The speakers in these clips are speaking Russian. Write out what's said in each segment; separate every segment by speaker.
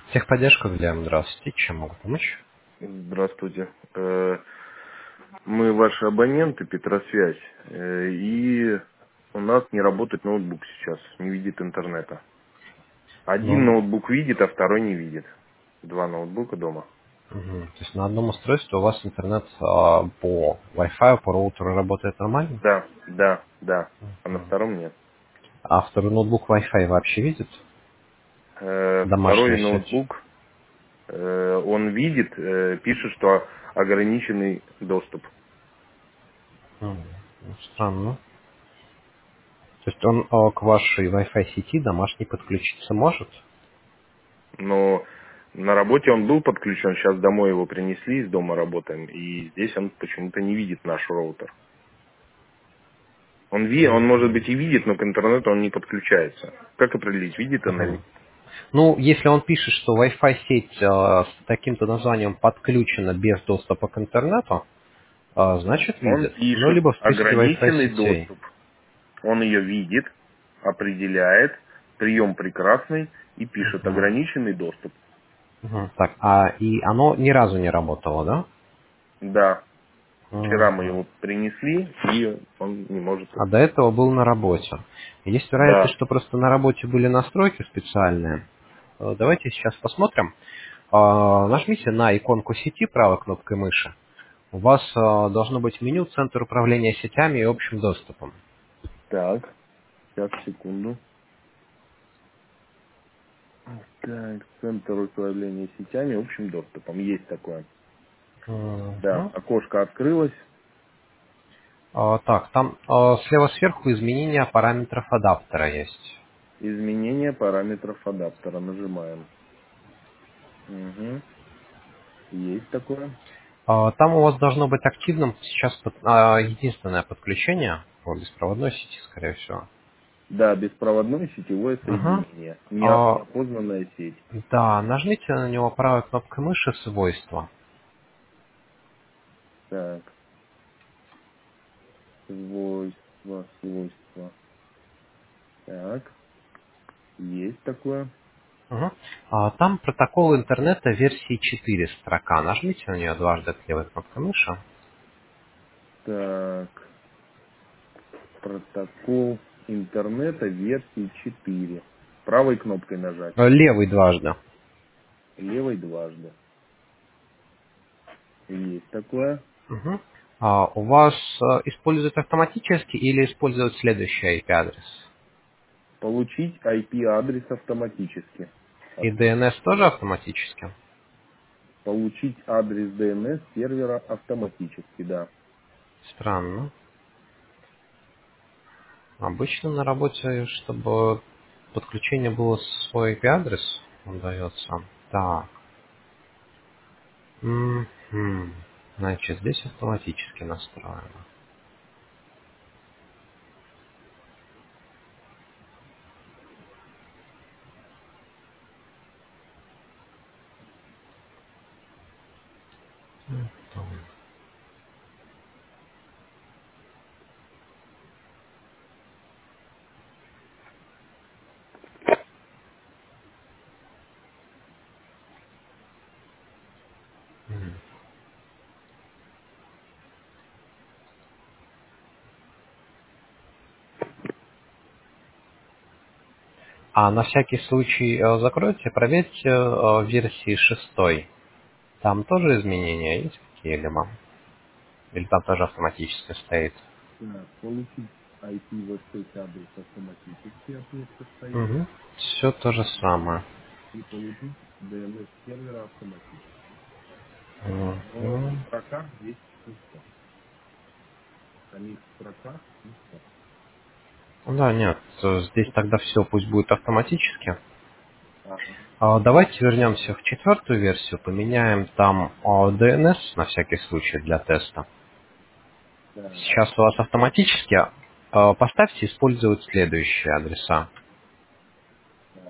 Speaker 1: Техподдержка, Глеб, здравствуйте. Чем могу помочь?
Speaker 2: Здравствуйте. Мы ваши абоненты, Петросвязь, и у нас не работает ноутбук сейчас, не видит интернета. Один
Speaker 1: Ну,
Speaker 2: ноутбук видит, а второй не видит. Два ноутбука дома.
Speaker 1: то есть на одном устройстве у вас интернет по Wi-Fi, по роутеру работает нормально,
Speaker 2: Да, да, да. А на втором нет.
Speaker 1: а второй ноутбук Wi-Fi вообще видит?
Speaker 2: Второй
Speaker 1: Домашнюю сеть?
Speaker 2: ноутбук, он видит, пишет, что ограниченный доступ.
Speaker 1: Странно. То есть он к вашей Wi-Fi сети домашней подключиться может?
Speaker 2: Но на работе он был подключен, сейчас домой его принесли, из дома работаем, и здесь он почему-то не видит наш роутер. Он может быть и видит, но к интернету он не подключается. Как определить, видит он или
Speaker 1: Мгм.
Speaker 2: нет?
Speaker 1: Ну, если он пишет, что Wi-Fi сеть с таким-то названием подключена без доступа к интернету, значит
Speaker 2: Он
Speaker 1: видит. Ну,
Speaker 2: пишет
Speaker 1: либо в списке Wi-Fi
Speaker 2: ограниченный
Speaker 1: сетей.
Speaker 2: доступ. Он ее видит, определяет, прием прекрасный и пишет
Speaker 1: Мгм.
Speaker 2: ограниченный доступ.
Speaker 1: Мгм. Так, и оно ни разу не работало, да?
Speaker 2: Да, вчера мы
Speaker 1: Мгм.
Speaker 2: его принесли, и он не может
Speaker 1: А до
Speaker 2: подключиться.
Speaker 1: этого был на работе. Есть вероятность,
Speaker 2: Да,
Speaker 1: что просто на работе были настройки специальные. Давайте сейчас посмотрим. Нажмите на иконку сети правой кнопкой мыши. У вас должно быть меню «Центр управления сетями и общим доступом».
Speaker 2: так, сейчас, секунду. Так, центр управления сетями общим доступом. Есть такое. Да,
Speaker 1: Мгм.
Speaker 2: окошко открылось.
Speaker 1: Так, там слева сверху изменения параметров адаптера есть.
Speaker 2: Изменение параметров адаптера. Нажимаем. Угу. Есть такое.
Speaker 1: Там у вас должно быть активным сейчас единственное подключение по беспроводной сети, скорее всего.
Speaker 2: Да, беспроводное сетевое
Speaker 1: Ага.
Speaker 2: соединение.
Speaker 1: А,
Speaker 2: Неопознанная сеть.
Speaker 1: да, нажмите на него правой кнопкой мыши «Свойства».
Speaker 2: Так, свойства, свойства. Так, есть такое.
Speaker 1: Мгм. Там протокол интернета версии 4 строка. Нажмите на нее дважды левой кнопкой мыши.
Speaker 2: Так, протокол интернета версии 4. Правой кнопкой нажать.
Speaker 1: Левый дважды.
Speaker 2: Левой дважды. Есть такое.
Speaker 1: Мгм. У вас используют автоматически или используют следующий IP-адрес?
Speaker 2: Получить IP-адрес автоматически.
Speaker 1: И DNS тоже автоматически?
Speaker 2: Получить адрес DNS сервера автоматически, да.
Speaker 1: Странно. Обычно на работе, чтобы подключение было свой IP-адрес, он дается. Так. Мгм. Значит, здесь автоматически настроено. А на всякий случай закройте, проверьте версии 6. Там тоже изменения есть какие-либо? Или там тоже автоматически стоит?
Speaker 2: Так, получить IP веб-сеть адрес автоматически, отметка стоит.
Speaker 1: Угу. Все то же самое.
Speaker 2: И получить DNS сервера автоматически. Но в
Speaker 1: Мгм.
Speaker 2: строках здесь пусто. В самих строках пусто.
Speaker 1: Да, нет, здесь тогда все пусть будет автоматически.
Speaker 2: Ага.
Speaker 1: Давайте вернемся в четвертую версию, поменяем там DNS на всякий случай для теста.
Speaker 2: Так,
Speaker 1: Сейчас у вас автоматически поставьте использовать следующие адреса.
Speaker 2: так.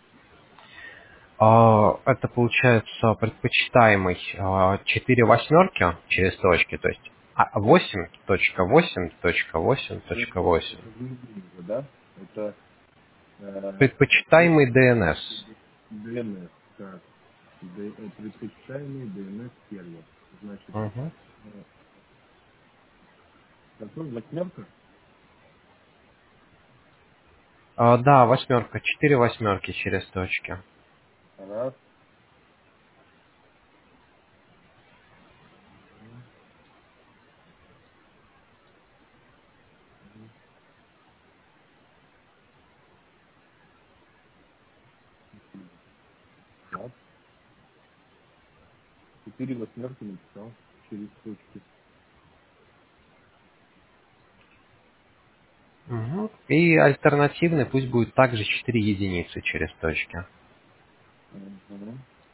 Speaker 1: Это получается предпочитаемый 4 восьмерки через точки, то есть 8.8.8.8.8.
Speaker 2: Это внизу уже, да? Это
Speaker 1: Предпочитаемый DNS.
Speaker 2: DNS. Так, предпочитаемый DNS сервер. Значит,
Speaker 1: Мгм.
Speaker 2: какой? Восьмерка?
Speaker 1: Да, восьмерка, 4 8 через точки.
Speaker 2: Раз. Так. 4 8 написал через точки.
Speaker 1: Мгм. И альтернативный пусть будет также 4 единицы через точки.
Speaker 2: Угу.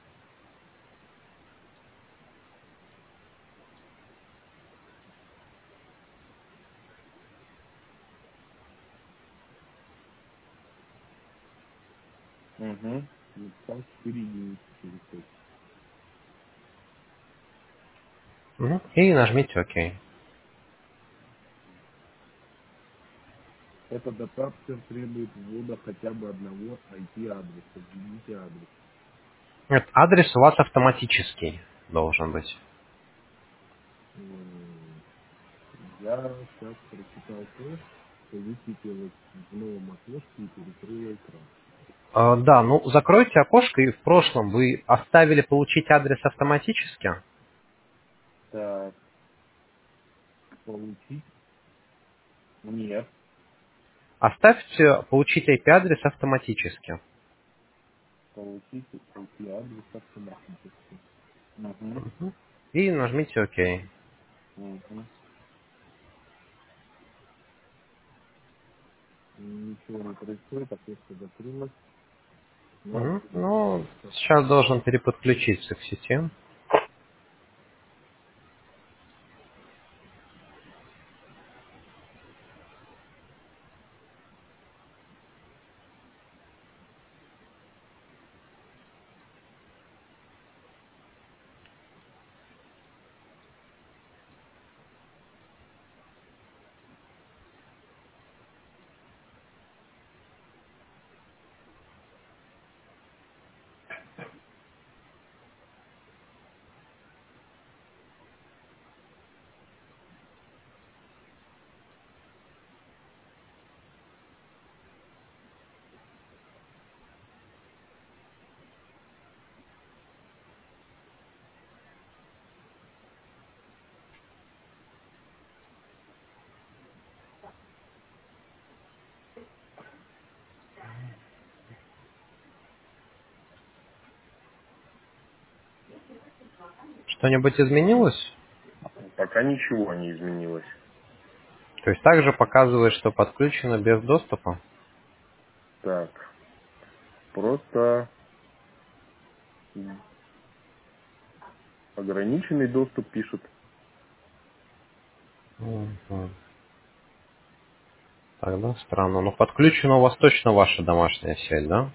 Speaker 2: Угу. Написал 4 единицы через точки.
Speaker 1: Мгм. И нажмите ОК.
Speaker 2: Этот адаптер требует ввода хотя бы одного IP-адреса. Введите адрес.
Speaker 1: Этот адрес у вас автоматический должен быть.
Speaker 2: М, Я сейчас прочитал то, что высветилось в новом окошке и перекрыло экран.
Speaker 1: Да, ну закройте окошко, и в прошлом вы оставили получить адрес автоматически.
Speaker 2: Так, получить? Нет.
Speaker 1: Оставьте получить IP-адрес автоматически.
Speaker 2: Получить IP-адрес автоматически. Угу.
Speaker 1: Мгм. И нажмите ОК.
Speaker 2: Угу. Ничего не происходит, окошко закрылось. Но
Speaker 1: Мгм. Ну, сейчас должен переподключиться к сети. Что-нибудь изменилось?
Speaker 2: пока ничего не изменилось.
Speaker 1: То есть также показывает, что подключено без доступа?
Speaker 2: Так, просто ограниченный доступ пишет.
Speaker 1: Мгм. Тогда странно. Но подключена у вас точно ваша домашняя сеть, да?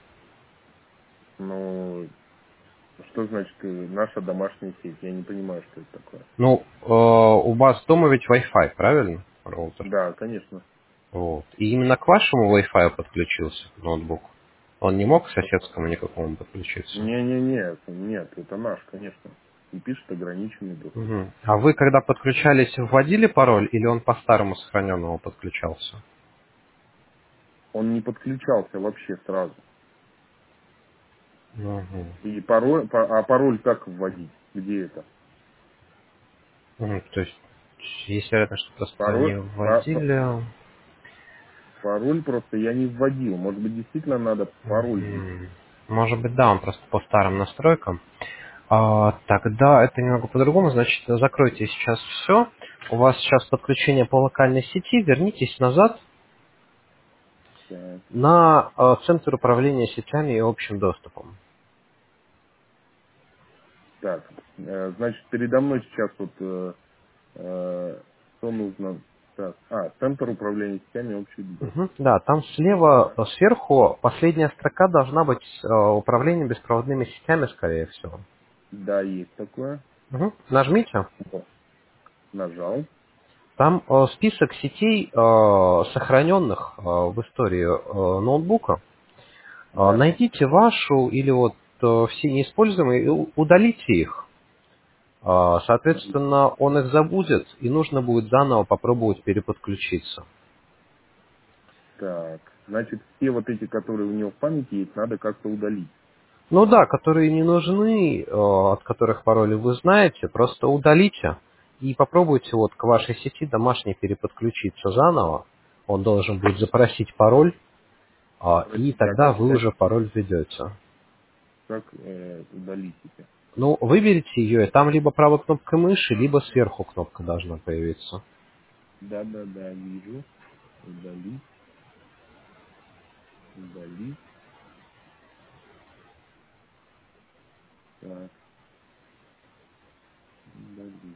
Speaker 2: Но что значит наша домашняя сеть? Я не понимаю, что это такое.
Speaker 1: Ну, у вас дома ведь Wi-Fi, правильно? Роутер.
Speaker 2: Да, конечно.
Speaker 1: Вот. И именно к вашему Wi-Fi подключился ноутбук. Он не мог к соседскому никакому подключиться.
Speaker 2: Нет, это наш, конечно. И пишет ограниченный доступ.
Speaker 1: Мгм. А вы, когда подключались, вводили пароль или он по старому сохраненному подключался?
Speaker 2: Он не подключался вообще сразу.
Speaker 1: Мгм.
Speaker 2: И пароль как вводить? Где это?
Speaker 1: То есть, есть вероятность, что просто не
Speaker 2: Пароль,
Speaker 1: вводили.
Speaker 2: пароль просто я не вводил. Может быть, действительно надо пароль ввести.
Speaker 1: Мгм. Может быть, да, он просто по старым настройкам. Тогда это немного по-другому. Значит, закройте сейчас все. У вас сейчас подключение по локальной сети. Вернитесь назад
Speaker 2: Так,
Speaker 1: на центр управления сетями и общим доступом.
Speaker 2: так, значит, передо мной сейчас вот что нужно? Так, центр управления сетями общий доступ.
Speaker 1: Мгм. Да, там слева, сверху, последняя строка должна быть управление беспроводными сетями, скорее всего.
Speaker 2: Да, есть такое.
Speaker 1: Мгм. Нажмите.
Speaker 2: Вот, нажал.
Speaker 1: Там список сетей, сохраненных в истории ноутбука.
Speaker 2: Да.
Speaker 1: Найдите вашу или вот все неиспользуемые и удалите их. Соответственно, он их забудет, и нужно будет заново попробовать переподключиться.
Speaker 2: Так, значит, все вот эти, которые у него в памяти есть, надо как-то удалить.
Speaker 1: Ну да, которые не нужны, от которых пароли вы знаете, просто удалите и попробуйте вот к вашей сети домашней переподключиться заново. Он должен будет запросить пароль, и
Speaker 2: Простите, а
Speaker 1: тогда вы
Speaker 2: как,
Speaker 1: уже пароль введете.
Speaker 2: удалить эти?
Speaker 1: Ну, выберите ее, и там либо правой кнопкой мыши, либо сверху кнопка должна появиться.
Speaker 2: Да, да, да, вижу. Удалить, удалить. Так, удалить.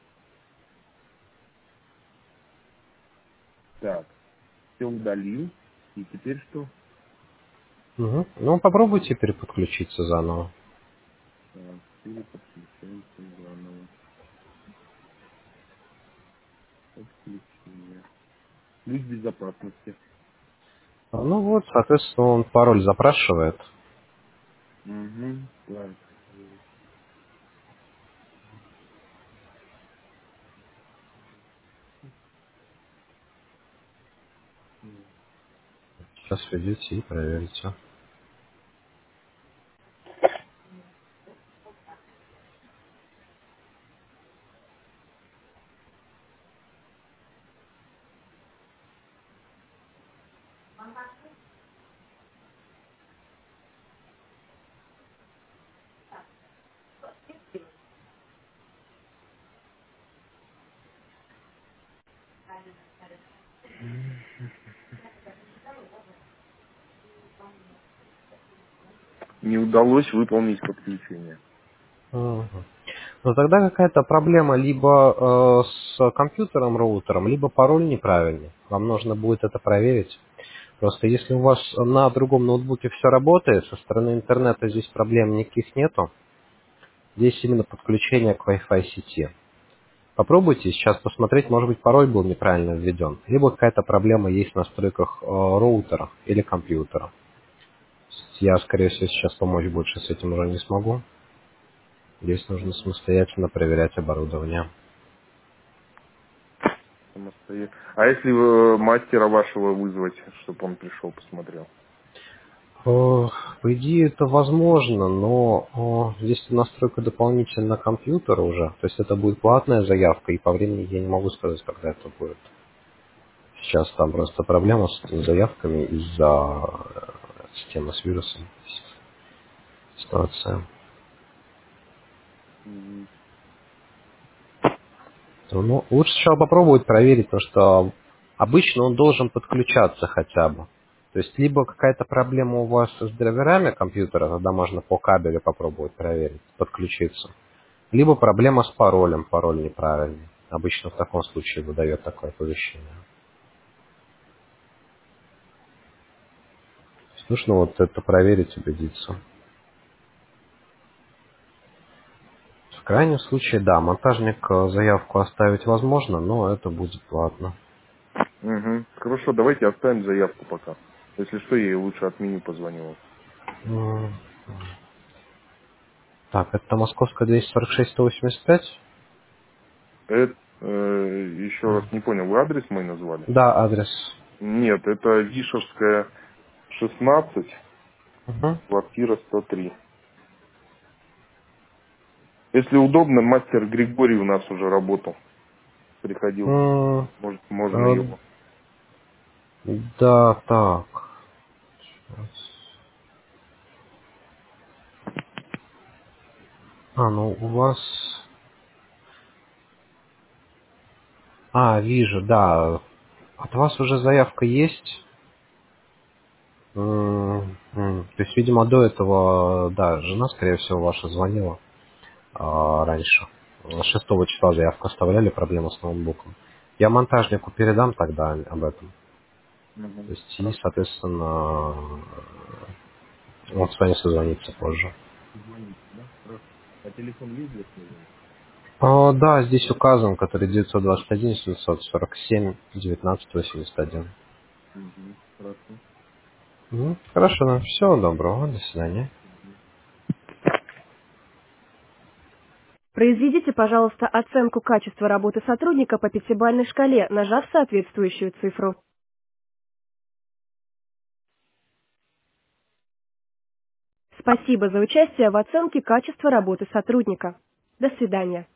Speaker 2: Так, все удалил. И теперь что?
Speaker 1: Мгм. Ну, попробуйте переподключиться заново.
Speaker 2: Так, переподключаемся заново. Подключение. Ключ безопасности.
Speaker 1: Ну вот, соответственно, он пароль запрашивает.
Speaker 2: Угу. Так.
Speaker 1: Сейчас введете и проверите.
Speaker 2: Не удалось выполнить подключение.
Speaker 1: Мгм. Но тогда какая-то проблема либо с компьютером, роутером, либо пароль неправильный. Вам нужно будет это проверить. Просто если у вас на другом ноутбуке все работает, со стороны интернета здесь проблем никаких нету. Здесь именно подключение к Wi-Fi сети. Попробуйте сейчас посмотреть, может быть, пароль был неправильно введен. Либо какая-то проблема есть в настройках роутера или компьютера. Я, скорее всего, сейчас помочь больше с этим уже не смогу. Здесь нужно самостоятельно проверять оборудование.
Speaker 2: А если мастера вашего вызвать, чтобы он пришел, посмотрел?
Speaker 1: По идее это возможно, но здесь настройка дополнительно на компьютер уже. То есть это будет платная заявка, и по времени я не могу сказать, когда это будет. Сейчас там просто проблема с этими заявками из-за системы с вирусом. Ситуация.
Speaker 2: Мгм.
Speaker 1: Ну, лучше сначала попробовать проверить, потому что обычно он должен подключаться хотя бы. То есть, либо какая-то проблема у вас с драйверами компьютера, тогда можно по кабелю попробовать проверить, подключиться. Либо проблема с паролем, пароль неправильный. Обычно в таком случае выдает такое оповещение. То есть нужно вот это проверить, убедиться. В крайнем случае, да, монтажник заявку оставить возможно, но это будет платно.
Speaker 2: Мгм. Хорошо, давайте оставим заявку пока. Если что, я ей лучше отменю, позвоню вам.
Speaker 1: М, Так, это Московская 246-185?
Speaker 2: Это, еще раз не понял, вы адрес мой назвали?
Speaker 1: Да, адрес.
Speaker 2: Нет, это Вишевская, 16,
Speaker 1: Угу.
Speaker 2: квартира 103. Если удобно, мастер Григорий у нас уже работал, приходил.
Speaker 1: М,
Speaker 2: Может, можно
Speaker 1: э,
Speaker 2: его.
Speaker 1: Да, так. Ну у вас... Вижу, да. От вас уже заявка есть. То есть, видимо, до этого, да, жена, скорее всего, ваша звонила раньше. 6 числа заявку оставляли, проблема с ноутбуком. Я монтажнику передам тогда об этом. То
Speaker 2: Мгм.
Speaker 1: есть, и,
Speaker 2: Хорошо.
Speaker 1: соответственно, он с вами созвонится позже.
Speaker 2: Звоните, да? Хорошо. А телефон есть для связи?
Speaker 1: Да, здесь указан, который 921 747 1981.
Speaker 2: Угу. Хорошо.
Speaker 1: Хорошо, всего доброго, до свидания.
Speaker 3: Произведите, пожалуйста, оценку качества работы сотрудника по пятибалльной шкале, нажав соответствующую цифру. Спасибо за участие в оценке качества работы сотрудника. До свидания.